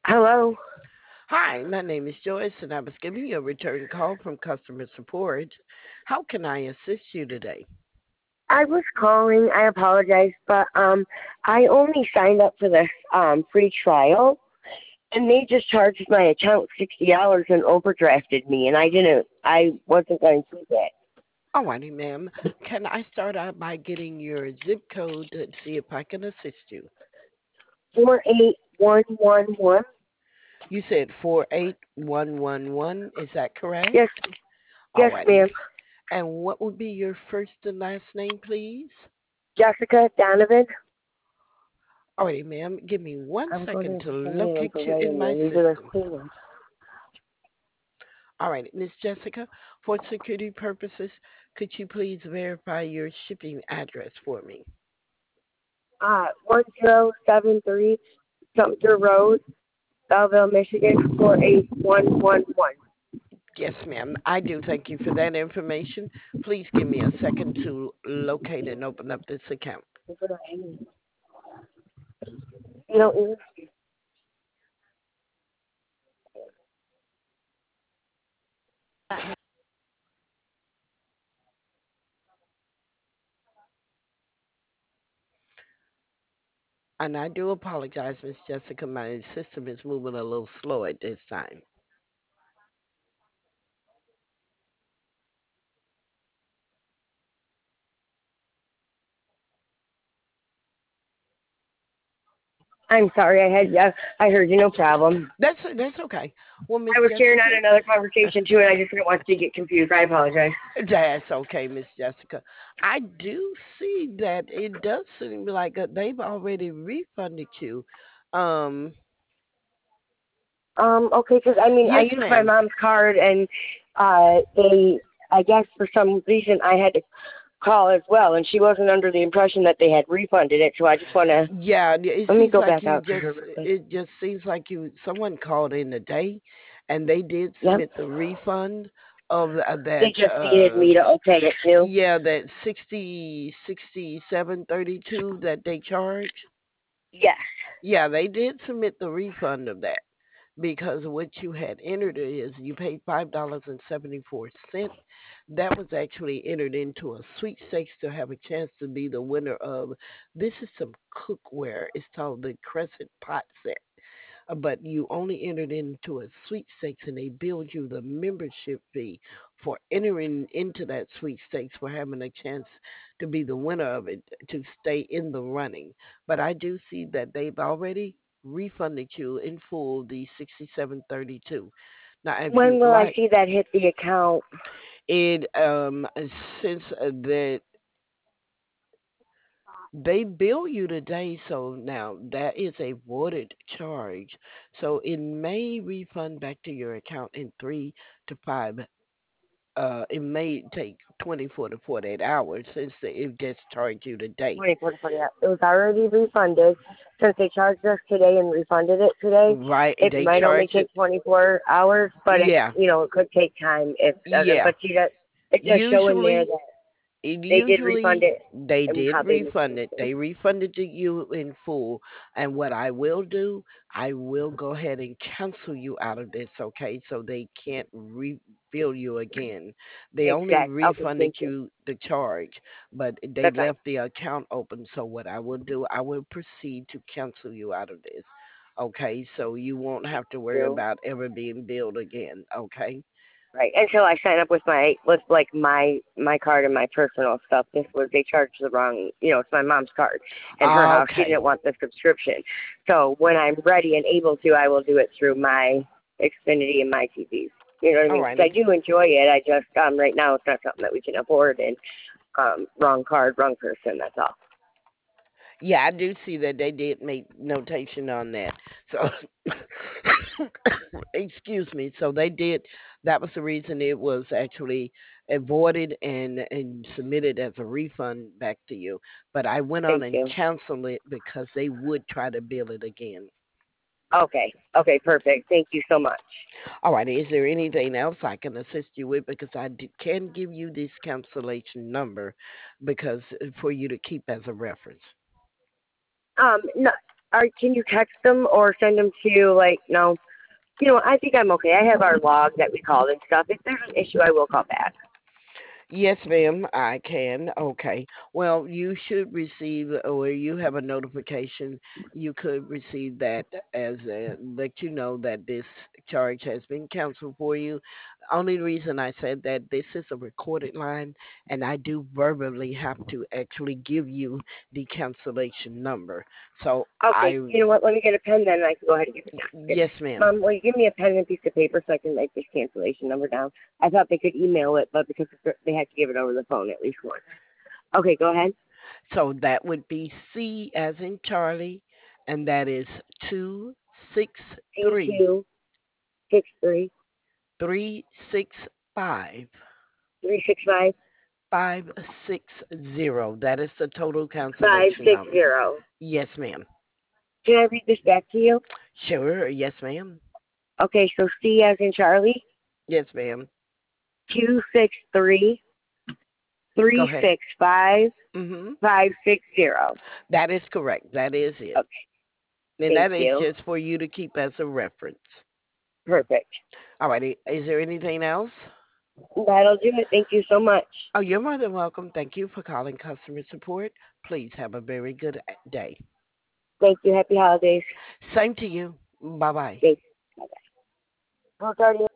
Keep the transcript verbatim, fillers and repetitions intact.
Hello. Hi, my name is Joyce, and I was giving you a return call from customer support. How can I assist you today? I was calling. I apologize, but um, I only signed up for this um free trial, and they just charged my account sixty dollars and overdrafted me, and I didn't. I wasn't going to do that. Alrighty, ma'am. Can I start out by getting your zip code to see if I can assist you? Four eight one one one. You said four eight one one one. Is that correct? Yes, yes, Alrighty. ma'am. And what would be your first and last name, please? Jessica Donovan. Alrighty, ma'am. Give me one I'm going second to to send you locate you in information. my These are the system. payments. All right, Miss Jessica, for security purposes, could you please verify your shipping address for me? Uh, one zero seven three Sumter Road, Belleville, Michigan four eight one one one. Yes, ma'am. I do thank you for that information. Please give me a second to locate and open up this account. You don't. And I do apologize, Miss Jessica. My system is moving a little slow at this time. I'm sorry. I had. Yeah, I heard you. No problem. That's that's okay. Well, Miss I was carrying on Jessica, another conversation too, and I just didn't want you to get confused. I apologize. that's okay, Miss Jessica. I do see that it does seem like uh, they've already refunded you. Um, Um. Okay. Because I mean, I yes, used my ma'am. mom's card, and uh, they. I guess for some reason I had to call as well, and she wasn't under the impression that they had refunded it. So I just want to. Yeah, y- it Let me seems go like back you out to just her real quick. it just seems like you someone called in today, and they did Yep. submit the refund of th- They that just needed uh me to okay it too. yeah, that sixty sixty seven thirty two that they charge. Yes. Yeah, they did submit the refund of that because what you had entered is you paid five dollars and seventy four cent. That was actually entered into a sweepstakes to have a chance to be the winner of. This is some cookware. It's called the Crescent Pot Set. Uh, But you only entered into a sweepstakes and they billed you the membership fee for entering into that sweepstakes for having a chance to be the winner of it to stay in the running. But I do see that they've already refunded you in full the sixty-seven thirty-two. Now, if When you'd will I like see that hit the account? it, um, since uh, that they bill you today, so now that is a voided charge. So it may refund back to your account in three to five. Uh, it may take twenty-four to forty-eight hours since they, it just charged you today. twenty-four to forty-eight. It was already refunded. Since they charged us today and refunded it today, Right? it They might only charge it. take twenty-four hours, but it, Yeah, you know, it could take time if, uh, yeah. but see that, it does show in there Usually, that It they did refund usually it they and did how they refund received it. it. They refunded to you in full. And what I will do, I will go ahead and cancel you out of this, okay? So they can't refill you again. They only Exact. Okay, refunded thank you. you the charge, but they That's fine. left the account open. So what I will do, I will proceed to cancel you out of this. Okay, so you won't have to worry You. about ever being billed again, okay? Right. Until I sign up with my with like my my card and my personal stuff. This was they charged the wrong you know, it's my mom's card and her house. She Okay. didn't want the subscription. So when I'm ready and able to I will do it through my Xfinity and my T Vs. You know what I mean? Because Alrighty. I do enjoy it. I just um right now it's not something that we can afford and um wrong card, wrong person, that's all. Yeah, I do see that they did make notation on that. So, excuse me. So they did. That was the reason it was actually avoided and and submitted as a refund back to you. But I went on Thank and you. canceled it because they would try to bill it again. Okay. Okay, perfect. Thank you so much. All right. Is there anything else I can assist you with? Because I d- can give you this cancellation number because uh, for you to keep as a reference. Um no Or can you text them or send them to like no? You know, I think I'm okay. I have our log that we call and stuff. If there's an issue, I will call back. Yes, ma'am, I can. Okay. Well, you should receive, or you have a notification. You could receive that as a, let you know that this charge has been canceled for you. Only reason I said that this is a recorded line, and I do verbally have to actually give you the cancellation number. So Okay, I, you know what? Let me get a pen then. And I can go ahead and get the text. yes, ma'am. Mom, will you give me a pen and a piece of paper so I can write this cancellation number down? I thought they could email it, but because they had to give it over the phone at least once. Okay, go ahead. So that would be C as in Charlie, and that is two six Two three two six three three six five three six five five six zero. That is the total five cancellation six number. zero. Yes, ma'am. Can I read this back to you? Sure. Yes, ma'am. Okay, so C as in Charlie, Yes, ma'am. two six three Go three ahead. six five Mhm. five six zero. That is correct. That is it. Okay, And thank that is you. just for you to keep as a reference. Perfect. All righty. Is there anything else? That'll do it. Thank you so much. Oh, you're more than welcome. Thank you for calling customer support. Please have a very good day. Thank you. Happy holidays. Same to you. Bye bye. Thanks. Bye-bye. Well, it's already